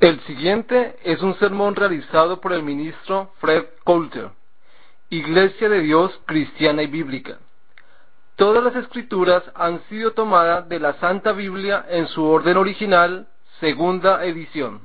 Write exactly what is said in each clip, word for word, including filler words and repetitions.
El siguiente es un sermón realizado por el ministro Fred Coulter, Iglesia de Dios Cristiana y Bíblica. Todas las escrituras han sido tomadas de la Santa Biblia en su orden original, segunda edición.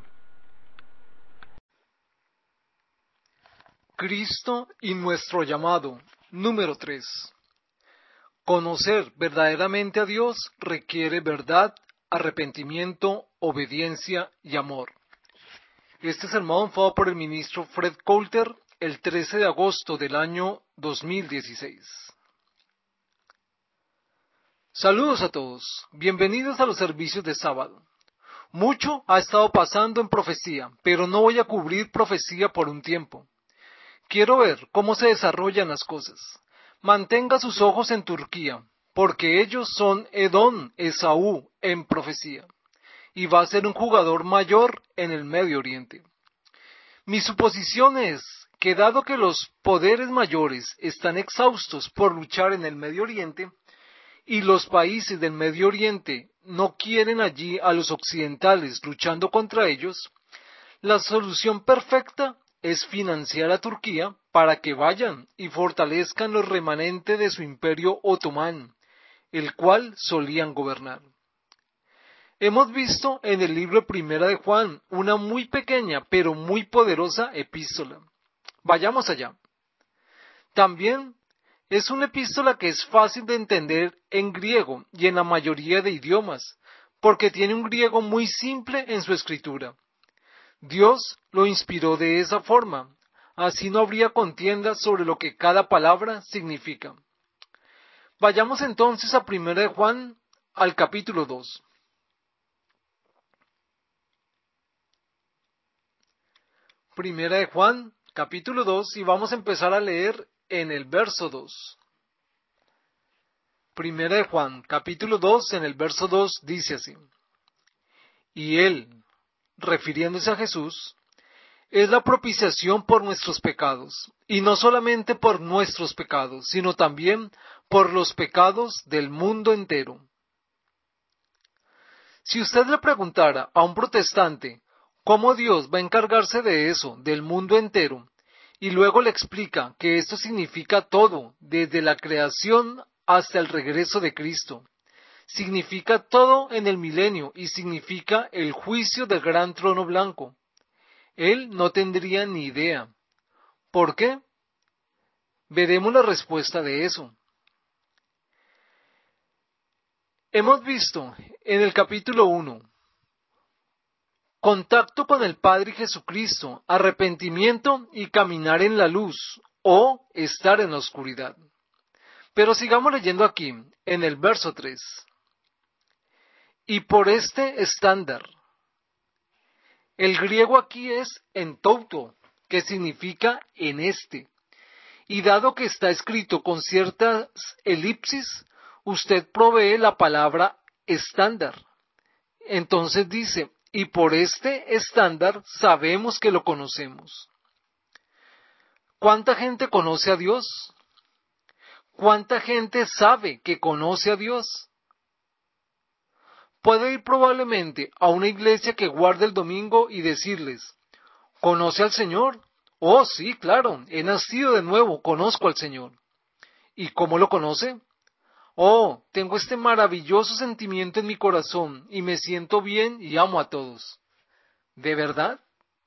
Cristo y nuestro llamado, número tres. Conocer verdaderamente a Dios requiere verdad, arrepentimiento, obediencia y amor. Este sermón fue por el ministro Fred Coulter el trece de agosto del año dos mil dieciséis. Saludos a todos, bienvenidos a los servicios de sábado. Mucho ha estado pasando en profecía, pero no voy a cubrir profecía por un tiempo. Quiero ver cómo se desarrollan las cosas. Mantenga sus ojos en Turquía, porque ellos son Edom, Esaú, en profecía, y va a ser un jugador mayor en el Medio Oriente. Mi suposición es que dado que los poderes mayores están exhaustos por luchar en el Medio Oriente, y los países del Medio Oriente no quieren allí a los occidentales luchando contra ellos, la solución perfecta es financiar a Turquía para que vayan y fortalezcan los remanentes de su imperio otomano, el cual solían gobernar. Hemos visto en el libro Primera de Juan una muy pequeña pero muy poderosa epístola. Vayamos allá. También es una epístola que es fácil de entender en griego y en la mayoría de idiomas, porque tiene un griego muy simple en su escritura. Dios lo inspiró de esa forma, así no habría contienda sobre lo que cada palabra significa. Vayamos entonces a Primera de Juan, al capítulo dos. Primera de Juan, capítulo dos, y vamos a empezar a leer en el verso dos. Primera de Juan, capítulo dos, en el verso dos, dice así: Y él, refiriéndose a Jesús, es la propiciación por nuestros pecados, y no solamente por nuestros pecados, sino también por los pecados del mundo entero. Si usted le preguntara a un protestante cómo Dios va a encargarse de eso, del mundo entero, y luego le explica que esto significa todo, desde la creación hasta el regreso de Cristo, significa todo en el milenio y significa el juicio del gran trono blanco, él no tendría ni idea. ¿Por qué? Veremos la respuesta de eso. Hemos visto en el capítulo uno, contacto con el Padre Jesucristo, arrepentimiento y caminar en la luz, o estar en la oscuridad. Pero sigamos leyendo aquí, en el verso tres. Y por este estándar. El griego aquí es entouto, que significa en este. Y dado que está escrito con ciertas elipsis, usted provee la palabra estándar. Entonces dice, y por este estándar sabemos que lo conocemos. ¿Cuánta gente conoce a Dios? ¿Cuánta gente sabe que conoce a Dios? Puede ir probablemente a una iglesia que guarde el domingo y decirles, ¿conoce al Señor? Oh, sí, claro, he nacido de nuevo, conozco al Señor. ¿Y cómo lo conoce? Oh, tengo este maravilloso sentimiento en mi corazón y me siento bien y amo a todos. ¿De verdad?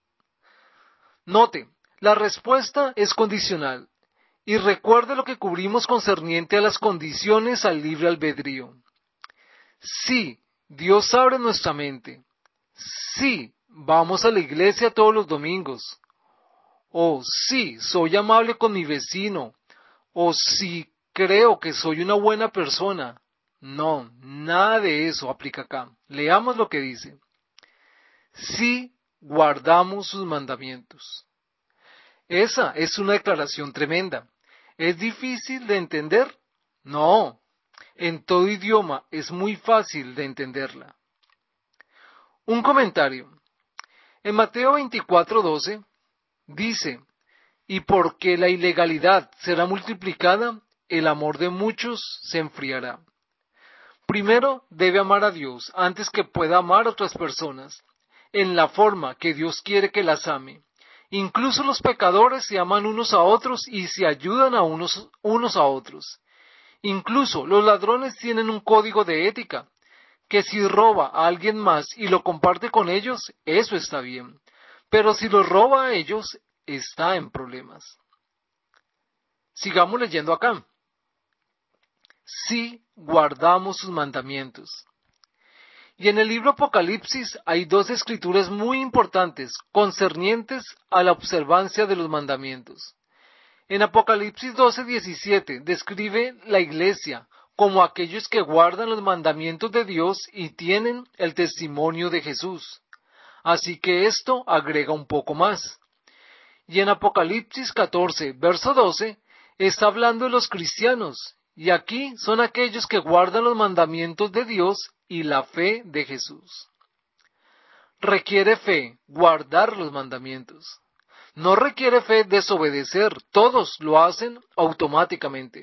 Note, la respuesta es condicional. Y recuerde lo que cubrimos concerniente a las condiciones al libre albedrío. Sí, Dios abre nuestra mente. Sí, vamos a la iglesia todos los domingos. O sí, soy amable con mi vecino. O sí, creo que soy una buena persona. No, nada de eso aplica acá. Leamos lo que dice. Sí, guardamos sus mandamientos. Esa es una declaración tremenda. ¿Es difícil de entender? No. En todo idioma es muy fácil de entenderla. Un comentario. En Mateo veinticuatro doce dice, y porque la ilegalidad será multiplicada, el amor de muchos se enfriará. Primero debe amar a Dios antes que pueda amar a otras personas. en la forma que Dios quiere que las ame. Incluso los pecadores se aman unos a otros y se ayudan a unos, unos a otros. Incluso los ladrones tienen un código de ética, que si roba a alguien más y lo comparte con ellos, eso está bien. Pero si los roba a ellos, está en problemas. Sigamos leyendo acá. Si guardamos sus mandamientos. Y en el libro Apocalipsis hay dos escrituras muy importantes concernientes a la observancia de los mandamientos. En Apocalipsis doce diecisiete describe la iglesia como aquellos que guardan los mandamientos de Dios y tienen el testimonio de Jesús. Así que esto agrega un poco más. Y en Apocalipsis catorce, verso doce, está hablando de los cristianos, y aquí son aquellos que guardan los mandamientos de Dios y la fe de Jesús. Requiere fe guardar los mandamientos. No requiere fe desobedecer, todos lo hacen automáticamente.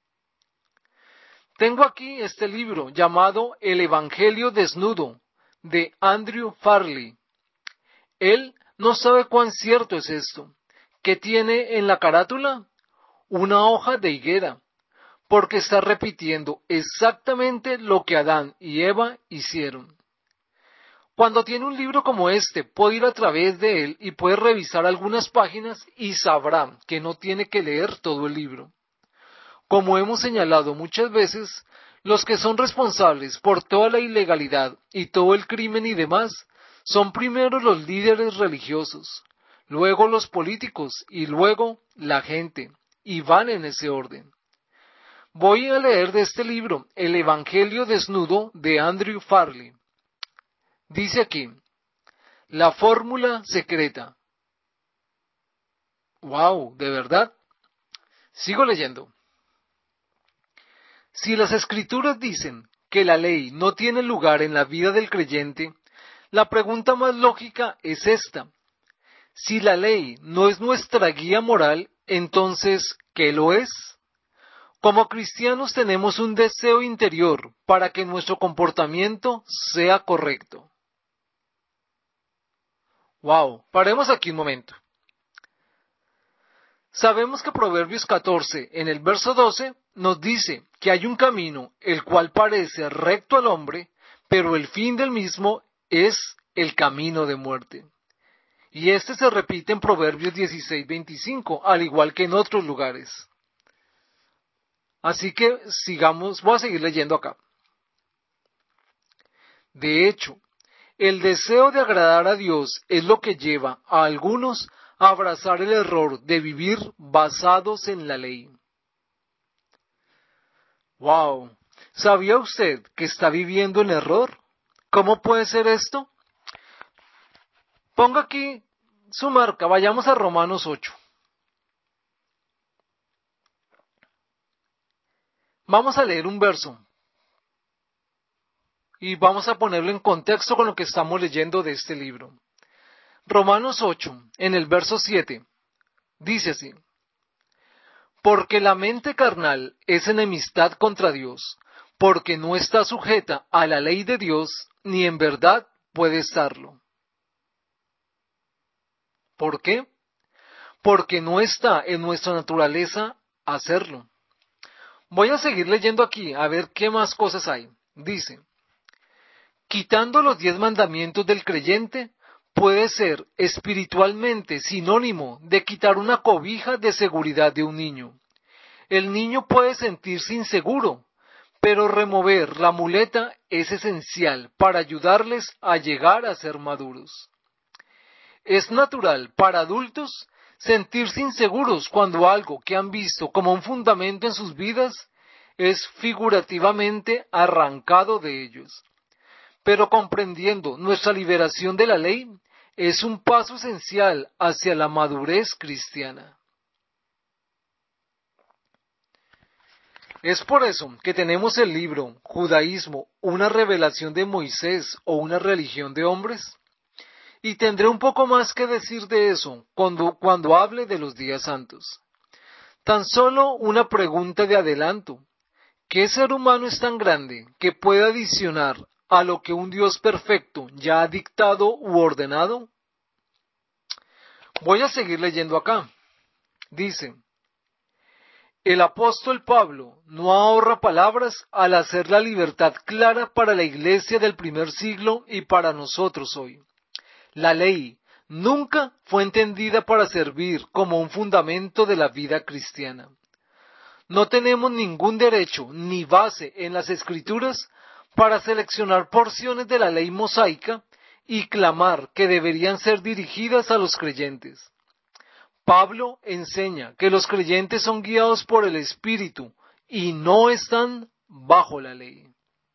Tengo aquí este libro llamado El Evangelio Desnudo, de Andrew Farley. Él no sabe cuán cierto es esto. ¿Qué tiene en la carátula? Una hoja de higuera, porque está repitiendo exactamente lo que Adán y Eva hicieron. Cuando tiene un libro como este, puede ir a través de él y puede revisar algunas páginas y sabrá que no tiene que leer todo el libro. Como hemos señalado muchas veces, los que son responsables por toda la ilegalidad y todo el crimen y demás, son primero los líderes religiosos, luego los políticos y luego la gente, y van en ese orden. Voy a leer de este libro, El Evangelio Desnudo, de Andrew Farley. Dice aquí, la fórmula secreta. ¡Wow! ¿De verdad? Sigo leyendo. Si las escrituras dicen que la ley no tiene lugar en la vida del creyente, la pregunta más lógica es esta. Si la ley no es nuestra guía moral, entonces, ¿qué lo es? Como cristianos tenemos un deseo interior para que nuestro comportamiento sea correcto. Wow, paremos aquí un momento. Sabemos que Proverbios catorce, en el verso doce, nos dice que hay un camino el cual parece recto al hombre, pero el fin del mismo es el camino de muerte. Y este se repite en Proverbios dieciséis veinticinco, al igual que en otros lugares. Así que sigamos, voy a seguir leyendo acá. De hecho, el deseo de agradar a Dios es lo que lleva a algunos a abrazar el error de vivir basados en la ley. ¡Wow! ¿Sabía usted que está viviendo en error? ¿Cómo puede ser esto? Ponga aquí su marca, vayamos a Romanos ocho. Vamos a leer un verso y vamos a ponerlo en contexto con lo que estamos leyendo de este libro. Romanos ocho, en el verso siete, dice así: porque la mente carnal es enemistad contra Dios, porque no está sujeta a la ley de Dios, ni en verdad puede estarlo. ¿Por qué? Porque no está en nuestra naturaleza hacerlo. Voy a seguir leyendo aquí a ver qué más cosas hay. Dice, quitando los diez mandamientos del creyente, puede ser espiritualmente sinónimo de quitar una cobija de seguridad de un niño. El niño puede sentirse inseguro, pero remover la muleta es esencial para ayudarles a llegar a ser maduros. Es natural para adultos sentirse inseguros cuando algo que han visto como un fundamento en sus vidas es figurativamente arrancado de ellos. Pero comprendiendo nuestra liberación de la ley es un paso esencial hacia la madurez cristiana. Es por eso que tenemos el libro Judaísmo, una revelación de Moisés o una religión de hombres. Y tendré un poco más que decir de eso cuando, cuando hable de los días santos. Tan solo una pregunta de adelanto. ¿Qué ser humano es tan grande que puede adicionar a lo que un Dios perfecto ya ha dictado u ordenado? Voy a seguir leyendo acá. Dice, el apóstol Pablo no ahorra palabras al hacer la libertad clara para la iglesia del primer siglo y para nosotros hoy. La ley nunca fue entendida para servir como un fundamento de la vida cristiana. No tenemos ningún derecho ni base en las Escrituras para seleccionar porciones de la ley mosaica y clamar que deberían ser dirigidas a los creyentes. Pablo enseña que los creyentes son guiados por el Espíritu y no están bajo la ley.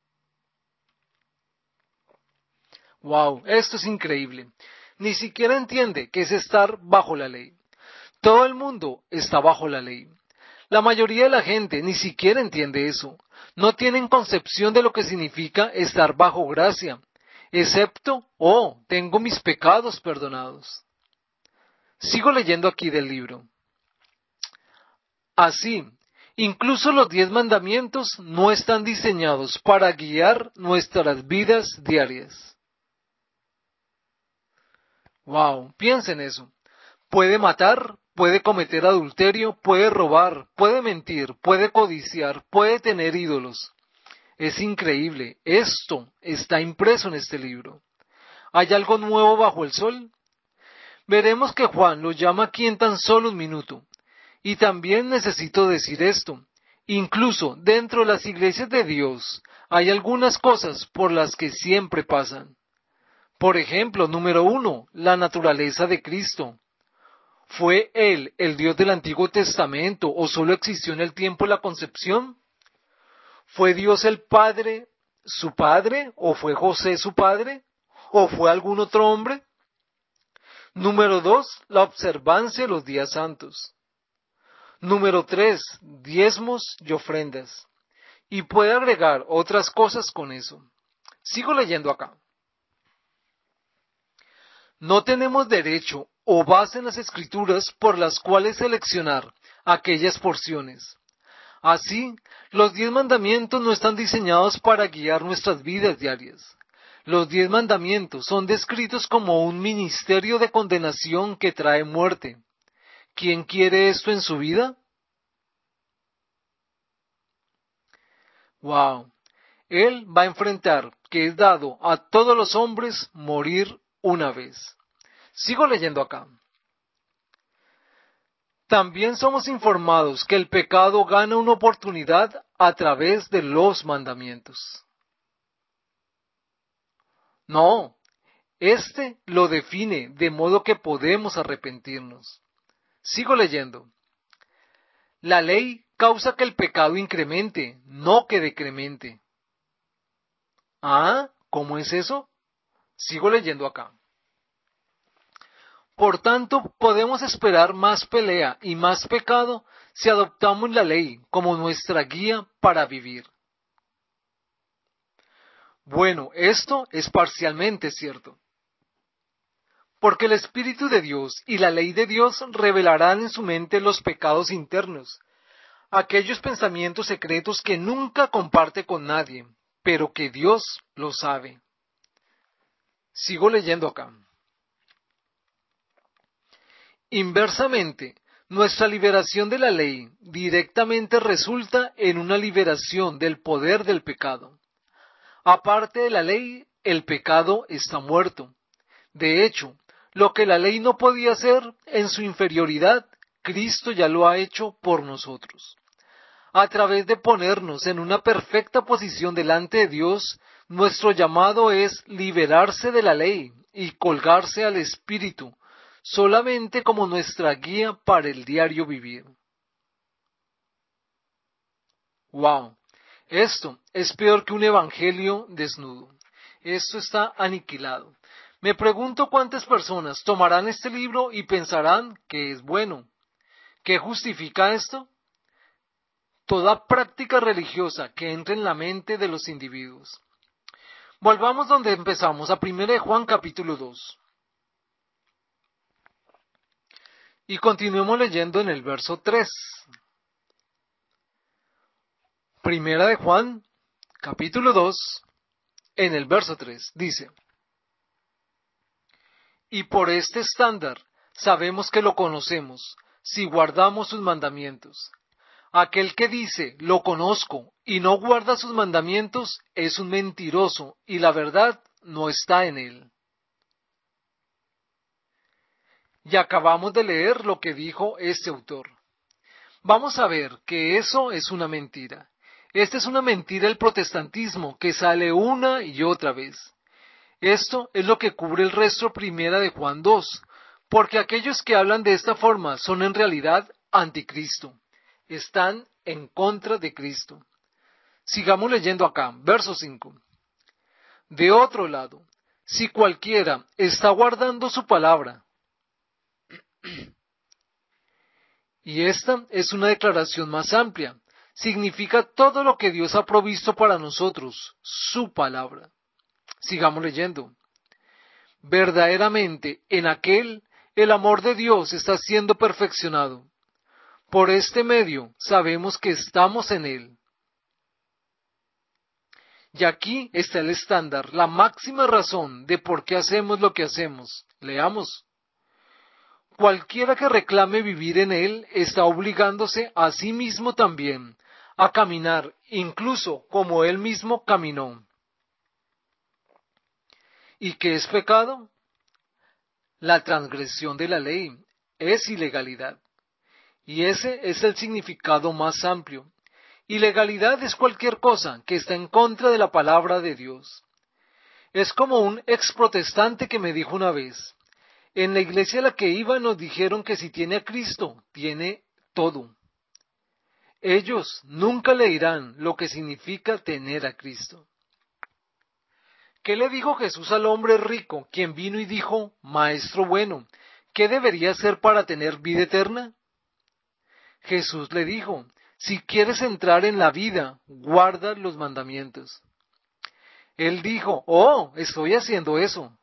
Wow, esto es increíble. Ni siquiera entiende qué es estar bajo la ley. Todo el mundo está bajo la ley. La mayoría de la gente ni siquiera entiende eso. No tienen concepción de lo que significa estar bajo gracia, excepto, oh, tengo mis pecados perdonados. Sigo leyendo aquí del libro. Así, incluso los diez mandamientos no están diseñados para guiar nuestras vidas diarias. Wow, piensa en eso. Puede matar, puede cometer adulterio, puede robar, puede mentir, puede codiciar, puede tener ídolos. Es increíble, esto está impreso en este libro. ¿Hay algo nuevo bajo el sol? Veremos que Juan lo llama aquí en tan solo un minuto. Y también necesito decir esto. Incluso dentro de las iglesias de Dios hay algunas cosas por las que siempre pasan. Por ejemplo, número uno, la naturaleza de Cristo. ¿Fue Él el Dios del Antiguo Testamento o solo existió en el tiempo de la concepción? ¿Fue Dios el Padre su Padre o fue José su Padre o fue algún otro hombre? Número dos, la observancia de los días santos. Número tres, diezmos y ofrendas. Y puede agregar otras cosas con eso. Sigo leyendo acá. No tenemos derecho o base en las Escrituras por las cuales seleccionar aquellas porciones. Así, los diez mandamientos no están diseñados para guiar nuestras vidas diarias. Los diez mandamientos son descritos como un ministerio de condenación que trae muerte. ¿Quién quiere esto en su vida? Wow. Él va a enfrentar que es dado a todos los hombres morir una vez. Sigo leyendo acá. También somos informados que el pecado gana una oportunidad a través de los mandamientos. No, este lo define de modo que podemos arrepentirnos. Sigo leyendo. La ley causa que el pecado incremente, no que decremente. Ah, ¿cómo es eso? Sigo leyendo acá. Por tanto, podemos esperar más pelea y más pecado si adoptamos la ley como nuestra guía para vivir. Bueno, esto es parcialmente cierto. Porque el Espíritu de Dios y la ley de Dios revelarán en su mente los pecados internos, aquellos pensamientos secretos que nunca comparte con nadie, pero que Dios lo sabe. Sigo leyendo acá. Inversamente, nuestra liberación de la ley directamente resulta en una liberación del poder del pecado. Aparte de la ley, el pecado está muerto. De hecho, lo que la ley no podía hacer en su inferioridad, Cristo ya lo ha hecho por nosotros. A través de ponernos en una perfecta posición delante de Dios, nuestro llamado es liberarse de la ley y colgarse al Espíritu, solamente como nuestra guía para el diario vivir. Wow, esto es peor que un evangelio desnudo. Esto está aniquilado. Me pregunto cuántas personas tomarán este libro y pensarán que es bueno. ¿Qué justifica esto? Toda práctica religiosa que entre en la mente de los individuos. Volvamos donde empezamos, a primera de Juan capítulo dos. Y continuemos leyendo en el verso tres. Primera de Juan, capítulo dos, en el verso tres, dice: y por este estándar sabemos que lo conocemos, si guardamos sus mandamientos. Aquel que dice, lo conozco, y no guarda sus mandamientos, es un mentiroso, y la verdad no está en él. Y acabamos de leer lo que dijo este autor. Vamos a ver que eso es una mentira. Esta es una mentira del protestantismo que sale una y otra vez. Esto es lo que cubre el resto primera de Juan dos, porque aquellos que hablan de esta forma son en realidad anticristo. Están en contra de Cristo. Sigamos leyendo acá, verso cinco. De otro lado, si cualquiera está guardando su palabra, y esta es una declaración más amplia, significa todo lo que Dios ha provisto para nosotros, su palabra. Sigamos leyendo. Verdaderamente, en aquel, el amor de Dios está siendo perfeccionado. Por este medio sabemos que estamos en él. Y aquí está el estándar, la máxima razón de por qué hacemos lo que hacemos. Leamos. Cualquiera que reclame vivir en él está obligándose a sí mismo también a caminar, incluso como él mismo caminó. ¿Y qué es pecado? La transgresión de la ley es ilegalidad. Y ese es el significado más amplio. Ilegalidad es cualquier cosa que está en contra de la palabra de Dios. Es como un ex protestante que me dijo una vez: en la iglesia a la que iba nos dijeron que si tiene a Cristo, tiene todo. Ellos nunca le dirán lo que significa tener a Cristo. ¿Qué le dijo Jesús al hombre rico, quien vino y dijo: Maestro bueno, ¿qué debería hacer para tener vida eterna? Jesús le dijo: si quieres entrar en la vida, guarda los mandamientos. Él dijo: oh, estoy haciendo eso.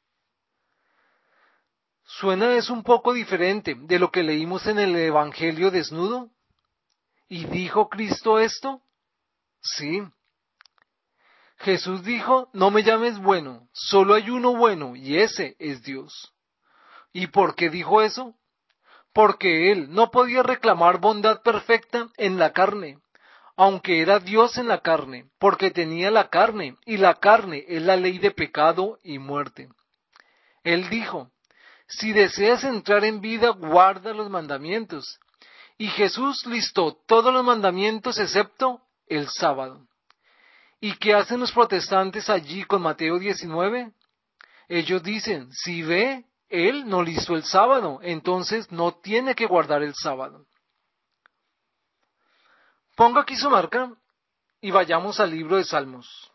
¿Suena eso un poco diferente de lo que leímos en el Evangelio desnudo? ¿Y dijo Cristo esto? Sí. Jesús dijo: no me llames bueno, solo hay uno bueno, y ese es Dios. ¿Y por qué dijo eso? Porque él no podía reclamar bondad perfecta en la carne, aunque era Dios en la carne, porque tenía la carne, y la carne es la ley de pecado y muerte. Él dijo: si deseas entrar en vida, guarda los mandamientos. Y Jesús listó todos los mandamientos excepto el sábado. ¿Y qué hacen los protestantes allí con Mateo diecinueve? Ellos dicen: si ve, él no listó el sábado, entonces no tiene que guardar el sábado. Ponga aquí su marca y vayamos al libro de Salmos.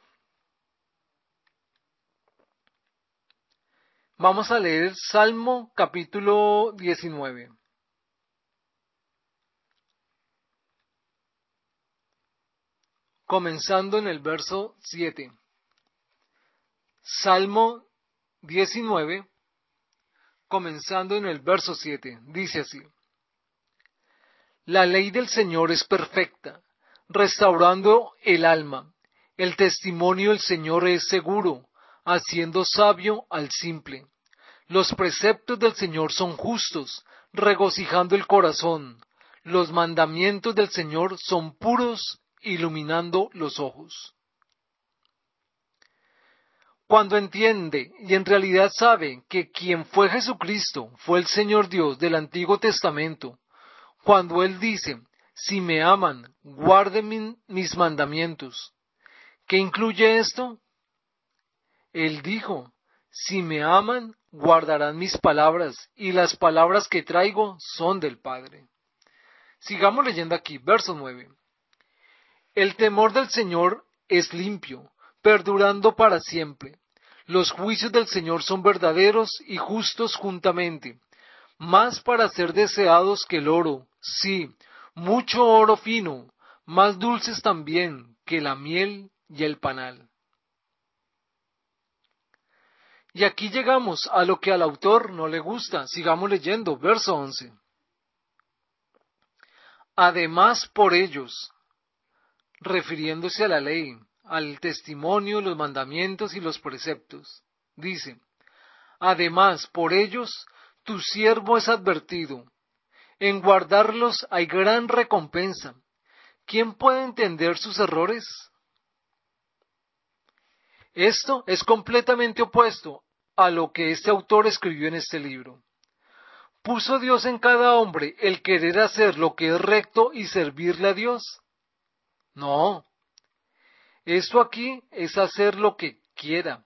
Vamos a leer Salmo capítulo diecinueve. Comenzando en el verso siete. Salmo diecinueve, comenzando en el verso siete. Dice así: la ley del Señor es perfecta, restaurando el alma. El testimonio del Señor es seguro, haciendo sabio al simple. Los preceptos del Señor son justos, regocijando el corazón. Los mandamientos del Señor son puros, iluminando los ojos. Cuando entiende y en realidad sabe que quien fue Jesucristo fue el Señor Dios del Antiguo Testamento, cuando Él dice: si me aman, guarden mis mandamientos, ¿qué incluye esto? Él dijo: si me aman, guardarán mis palabras, y las palabras que traigo son del Padre. Sigamos leyendo aquí, verso nueve. El temor del Señor es limpio, perdurando para siempre. Los juicios del Señor son verdaderos y justos juntamente, más para ser deseados que el oro, sí, mucho oro fino, más dulces también que la miel y el panal. Y aquí llegamos a lo que al autor no le gusta. Sigamos leyendo, verso once. Además, por ellos, refiriéndose a la ley, al testimonio, los mandamientos y los preceptos. Dice, además, por ellos tu siervo es advertido. En guardarlos hay gran recompensa. ¿Quién puede entender sus errores? Esto es completamente opuesto a lo que este autor escribió en este libro. ¿Puso Dios en cada hombre el querer hacer lo que es recto y servirle a Dios? No. Esto aquí es hacer lo que quiera.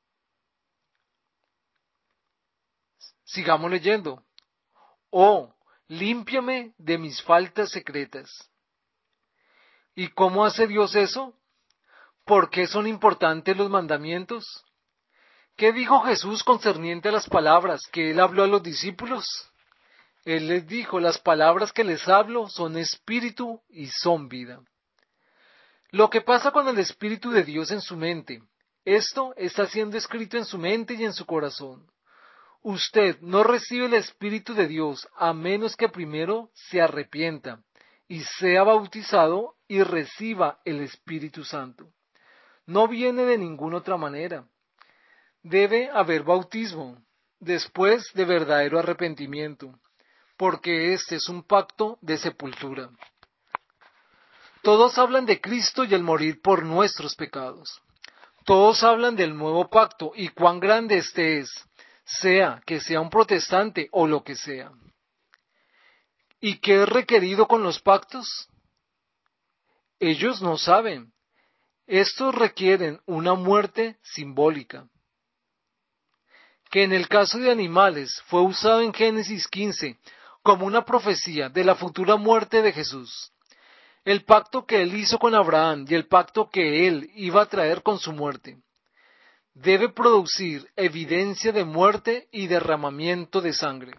Sigamos leyendo. Oh, límpiame de mis faltas secretas. ¿Y cómo hace Dios eso? ¿Por qué son importantes los mandamientos? ¿Qué dijo Jesús concerniente a las palabras que él habló a los discípulos? Él les dijo, las palabras que les hablo son espíritu y son vida. Lo que pasa con el Espíritu de Dios en su mente, esto está siendo escrito en su mente y en su corazón. Usted no recibe el Espíritu de Dios a menos que primero se arrepienta y sea bautizado y reciba el Espíritu Santo. No viene de ninguna otra manera. Debe haber bautismo, después de verdadero arrepentimiento, porque este es un pacto de sepultura. Todos hablan de Cristo y el morir por nuestros pecados. Todos hablan del nuevo pacto y cuán grande este es, sea que sea un protestante o lo que sea. ¿Y qué es requerido con los pactos? Ellos no saben. Estos requieren una muerte simbólica, que en el caso de animales fue usado en Génesis quince como una profecía de la futura muerte de Jesús. El pacto que él hizo con Abraham y el pacto que él iba a traer con su muerte debe producir evidencia de muerte y derramamiento de sangre.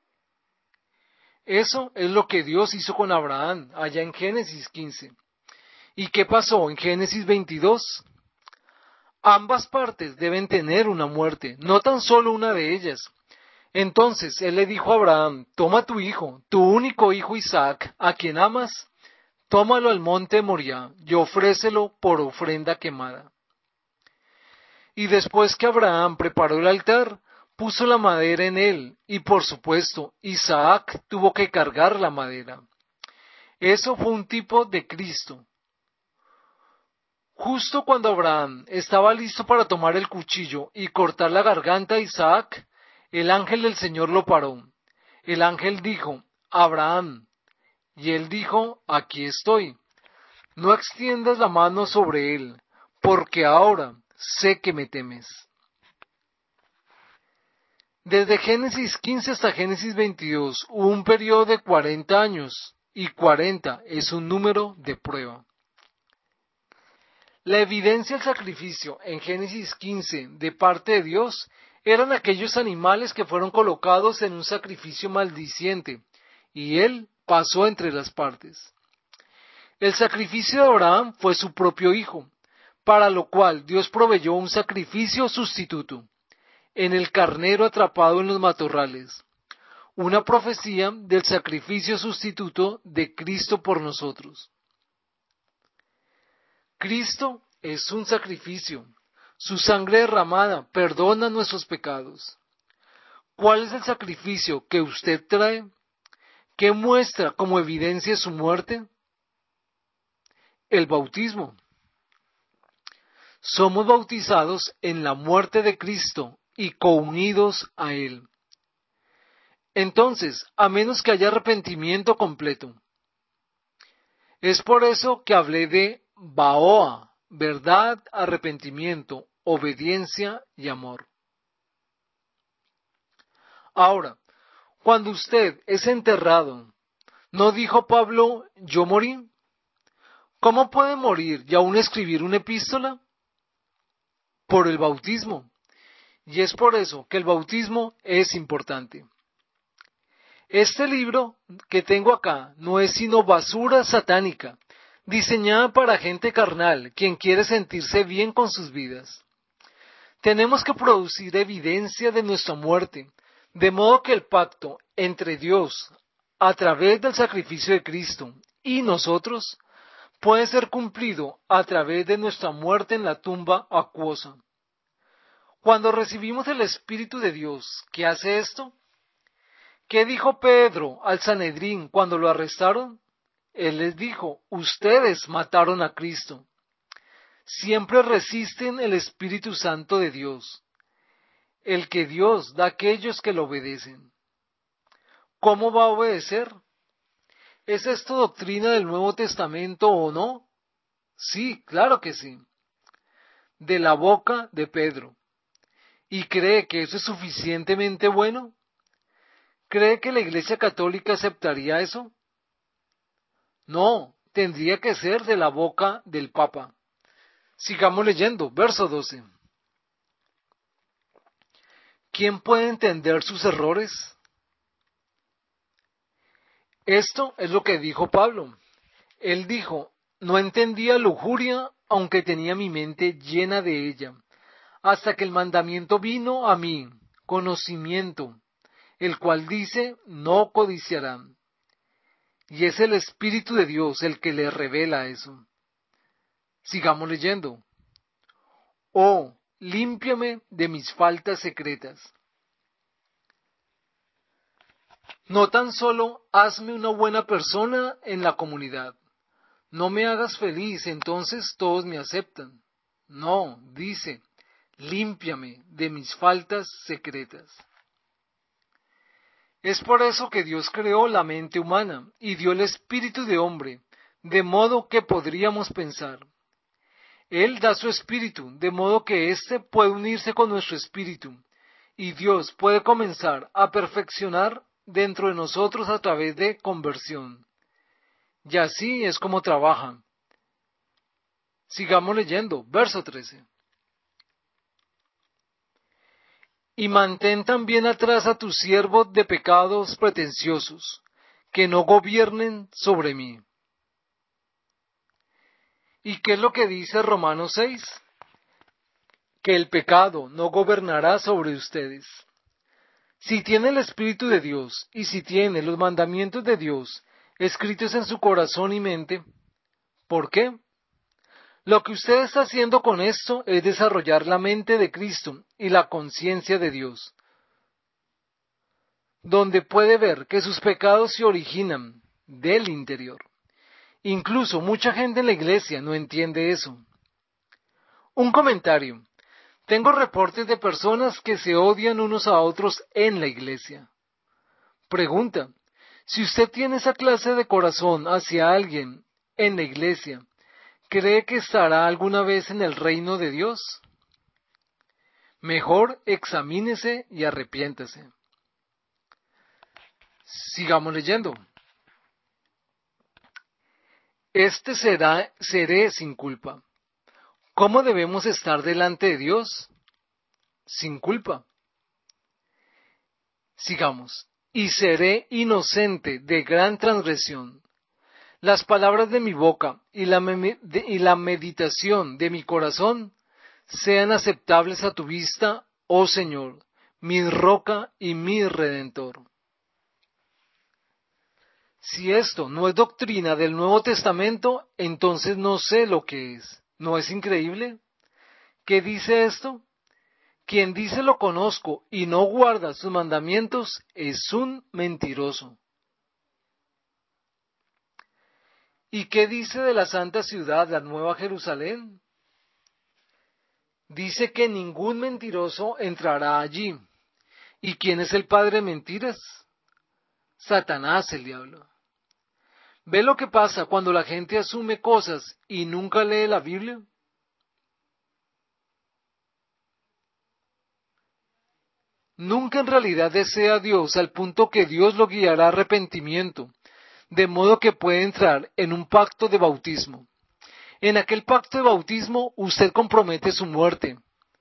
Eso es lo que Dios hizo con Abraham allá en Génesis quince. ¿Y qué pasó en Génesis veintidós? Ambas partes deben tener una muerte, no tan solo una de ellas. Entonces él le dijo a Abraham, toma tu hijo, tu único hijo Isaac, a quien amas, tómalo al monte Moriah y ofrécelo por ofrenda quemada. Y después que Abraham preparó el altar, puso la madera en él, y por supuesto, Isaac tuvo que cargar la madera. Eso fue un tipo de Cristo. Justo cuando Abraham estaba listo para tomar el cuchillo y cortar la garganta a Isaac, el ángel del Señor lo paró. El ángel dijo, Abraham, y él dijo, aquí estoy. No extiendas la mano sobre él, porque ahora sé que me temes. Desde Génesis quince hasta Génesis veintidós hubo un periodo de cuarenta años, y cuarenta es un número de prueba. La evidencia del sacrificio en Génesis quince de parte de Dios eran aquellos animales que fueron colocados en un sacrificio maldiciente, y él pasó entre las partes. El sacrificio de Abraham fue su propio hijo, para lo cual Dios proveyó un sacrificio sustituto, en el carnero atrapado en los matorrales, una profecía del sacrificio sustituto de Cristo por nosotros. Cristo es un sacrificio, su sangre derramada perdona nuestros pecados. ¿Cuál es el sacrificio que usted trae? ¿Qué muestra como evidencia su muerte? El bautismo. Somos bautizados en la muerte de Cristo y counidos a Él. Entonces, a menos que haya arrepentimiento completo. Es por eso que hablé de Baoa, verdad, arrepentimiento, obediencia y amor. Ahora, cuando usted es enterrado, ¿no dijo Pablo, yo morí? ¿Cómo puede morir y aún escribir una epístola? Por el bautismo. Y es por eso que el bautismo es importante. Este libro que tengo acá no es sino basura satánica, diseñada para gente carnal, quien quiere sentirse bien con sus vidas. Tenemos que producir evidencia de nuestra muerte, de modo que el pacto entre Dios, a través del sacrificio de Cristo, y nosotros, puede ser cumplido a través de nuestra muerte en la tumba acuosa. Cuando recibimos el Espíritu de Dios, ¿qué hace esto? ¿Qué dijo Pedro al Sanedrín cuando lo arrestaron? Él les dijo, ustedes mataron a Cristo. Siempre resisten el Espíritu Santo de Dios, el que Dios da a aquellos que lo obedecen. ¿Cómo va a obedecer? ¿Es esto doctrina del Nuevo Testamento o no? Sí, claro que sí. De la boca de Pedro. ¿Y cree que eso es suficientemente bueno? ¿Cree que la Iglesia Católica aceptaría eso? No, tendría que ser de la boca del Papa. Sigamos leyendo, verso doce. ¿Quién puede entender sus errores? Esto es lo que dijo Pablo. Él dijo, no entendía lujuria, aunque tenía mi mente llena de ella, hasta que el mandamiento vino a mí, conocimiento, el cual dice, no codiciarán. Y es el Espíritu de Dios el que le revela eso. Sigamos leyendo. Oh, límpiame de mis faltas secretas. No tan solo hazme una buena persona en la comunidad. No me hagas feliz, entonces todos me aceptan. No, dice, límpiame de mis faltas secretas. Es por eso que Dios creó la mente humana y dio el espíritu de hombre, de modo que podríamos pensar. Él da su espíritu, de modo que éste puede unirse con nuestro espíritu, y Dios puede comenzar a perfeccionar dentro de nosotros a través de conversión. Y así es como trabaja. Sigamos leyendo, verso trece. Y mantén también atrás a tus siervos de pecados pretenciosos, que no gobiernen sobre mí. ¿Y qué es lo que dice Romanos seis? Que el pecado no gobernará sobre ustedes. Si tiene el Espíritu de Dios y si tiene los mandamientos de Dios escritos en su corazón y mente, ¿por qué? Lo que usted está haciendo con esto es desarrollar la mente de Cristo y la conciencia de Dios, donde puede ver que sus pecados se originan del interior. Incluso mucha gente en la iglesia no entiende eso. Un comentario. Tengo reportes de personas que se odian unos a otros en la iglesia. Pregunta. Si usted tiene esa clase de corazón hacia alguien en la iglesia, ¿cree que estará alguna vez en el reino de Dios? Mejor examínese y arrepiéntase. Sigamos leyendo. Este será, seré sin culpa. ¿Cómo debemos estar delante de Dios? Sin culpa. Sigamos. Y seré inocente de gran transgresión. Las palabras de mi boca y la, me- de- y la meditación de mi corazón sean aceptables a tu vista, oh Señor, mi roca y mi redentor. Si esto no es doctrina del Nuevo Testamento, entonces no sé lo que es. ¿No es increíble? ¿Qué dice esto? Quien dice lo conozco y no guarda sus mandamientos es un mentiroso. ¿Y qué dice de la santa ciudad, la Nueva Jerusalén? Dice que ningún mentiroso entrará allí. ¿Y quién es el padre de mentiras? Satanás, el diablo. ¿Ve lo que pasa cuando la gente asume cosas y nunca lee la Biblia? Nunca en realidad desea a Dios al punto que Dios lo guiará a arrepentimiento, de modo que puede entrar en un pacto de bautismo. En aquel pacto de bautismo usted compromete su muerte,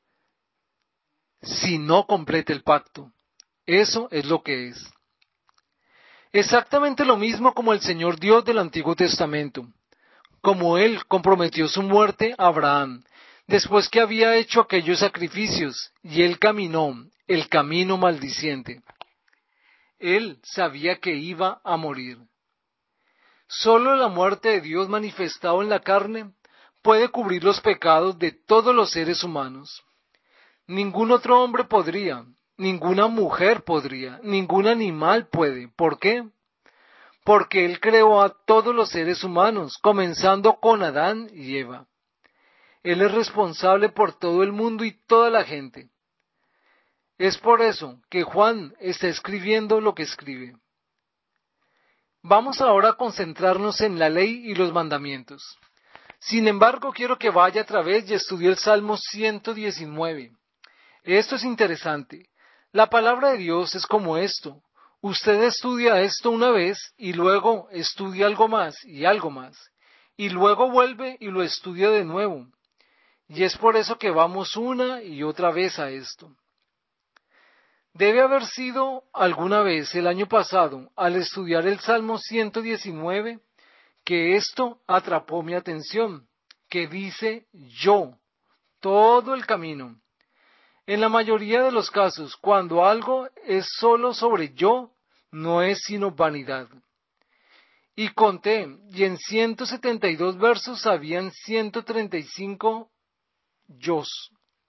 si no completa el pacto. Eso es lo que es. Exactamente lo mismo como el Señor Dios del Antiguo Testamento, como Él comprometió su muerte a Abraham, después que había hecho aquellos sacrificios, y Él caminó el camino maldiciente. Él sabía que iba a morir. Solo la muerte de Dios manifestado en la carne puede cubrir los pecados de todos los seres humanos. Ningún otro hombre podría, ninguna mujer podría, ningún animal puede. ¿Por qué? Porque Él creó a todos los seres humanos, comenzando con Adán y Eva. Él es responsable por todo el mundo y toda la gente. Es por eso que Juan está escribiendo lo que escribe. Vamos ahora a concentrarnos en la ley y los mandamientos. Sin embargo, quiero que vaya a través y estudie el Salmo ciento diecinueve. Esto es interesante. La palabra de Dios es como esto. Usted estudia esto una vez y luego estudia algo más y algo más. Y luego vuelve y lo estudia de nuevo. Y es por eso que vamos una y otra vez a esto. Debe haber sido alguna vez el año pasado, al estudiar el Salmo ciento diecinueve, que esto atrapó mi atención, que dice yo, todo el camino. En la mayoría de los casos, cuando algo es solo sobre yo, no es sino vanidad. Y conté, y en ciento setenta y dos versos habían ciento treinta y cinco yos.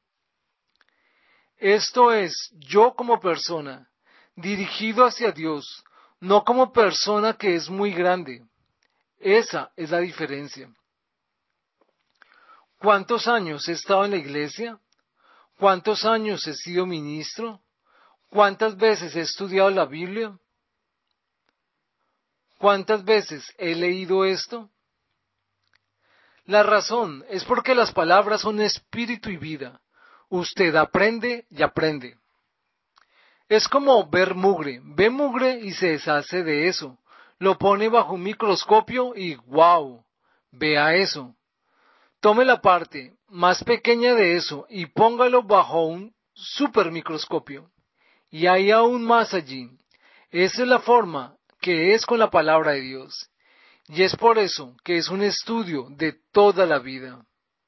Esto es, yo como persona, dirigido hacia Dios, no como persona que es muy grande. Esa es la diferencia. ¿Cuántos años he estado en la iglesia? ¿Cuántos años he sido ministro? ¿Cuántas veces he estudiado la Biblia? ¿Cuántas veces he leído esto? La razón es porque las palabras son espíritu y vida. Usted aprende y aprende. Es como ver mugre. Ve mugre y se deshace de eso. Lo pone bajo un microscopio y ¡wow! Vea eso. Tome la parte más pequeña de eso y póngalo bajo un supermicroscopio. Y hay aún más allí. Esa es la forma que es con la palabra de Dios. Y es por eso que es un estudio de toda la vida.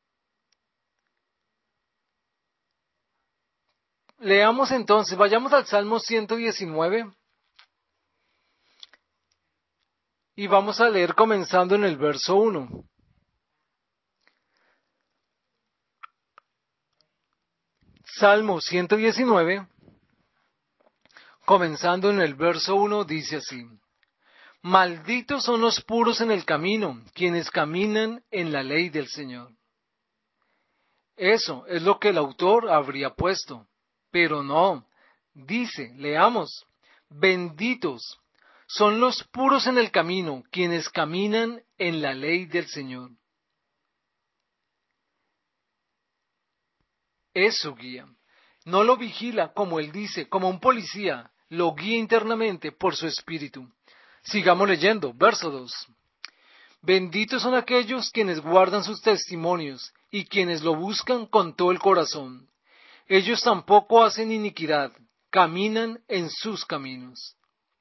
Leamos entonces, vayamos al Salmo ciento diecinueve y vamos a leer comenzando en el verso uno. Salmo ciento diecinueve, comenzando en el verso uno, dice así: Malditos son los puros en el camino, quienes caminan en la ley del Señor. Eso es lo que el autor habría puesto, pero no. Dice, leamos, benditos son los puros en el camino, quienes caminan en la ley del Señor. Es su guía. No lo vigila, como él dice, como un policía, lo guía internamente por su espíritu. Sigamos leyendo, verso dos. Benditos son aquellos quienes guardan sus testimonios y quienes lo buscan con todo el corazón. Ellos tampoco hacen iniquidad, caminan en sus caminos.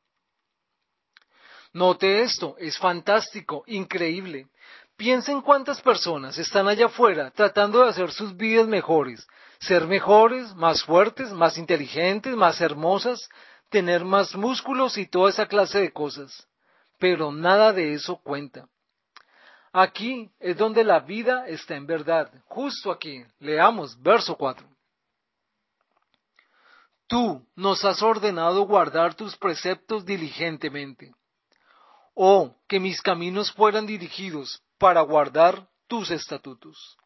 Note esto, es fantástico, increíble. Piensen cuántas personas están allá afuera tratando de hacer sus vidas mejores, ser mejores, más fuertes, más inteligentes, más hermosas, tener más músculos y toda esa clase de cosas. Pero nada de eso cuenta. Aquí es donde la vida está en verdad, justo aquí. Leamos verso cuatro. Tú nos has ordenado guardar tus preceptos diligentemente. Oh, que mis caminos fueran dirigidos para guardar tus estatutos.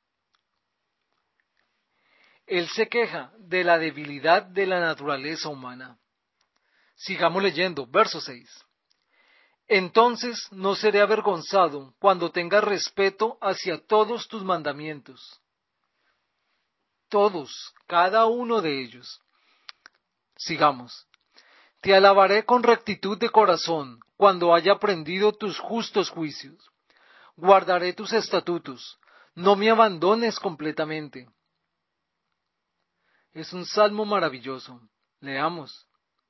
Él se queja de la debilidad de la naturaleza humana. Sigamos leyendo, verso seis. Entonces no seré avergonzado cuando tenga respeto hacia todos tus mandamientos. Todos, cada uno de ellos. Sigamos. Te alabaré con rectitud de corazón cuando haya aprendido tus justos juicios. Guardaré tus estatutos. No me abandones completamente. Es un salmo maravilloso. Leamos.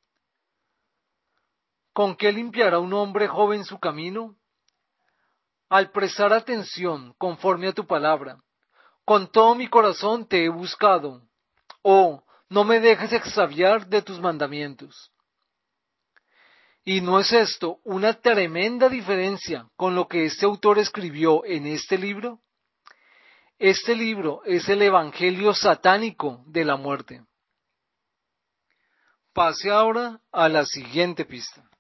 ¿Con qué limpiará un hombre joven su camino? Al prestar atención conforme a tu palabra. Con todo mi corazón te he buscado. Oh, no me dejes extraviar de tus mandamientos. ¿Y no es esto una tremenda diferencia con lo que este autor escribió en este libro? Este libro es el Evangelio satánico de la muerte. Pase ahora a la siguiente pista.